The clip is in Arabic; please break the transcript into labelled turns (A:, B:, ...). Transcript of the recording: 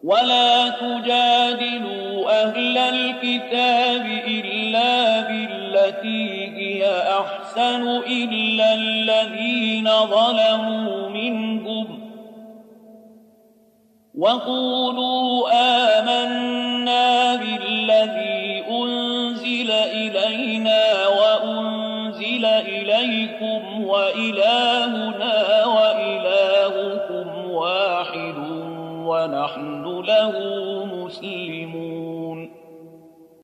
A: ولا تجادلوا أهل الكتاب إلا بالتي هي أحسن إلا الذين ظلموا منهم وقولوا آمنا بالذي أنزل إلينا وأنزل إليكم وإلهنا وإلهكم واحد ونحن له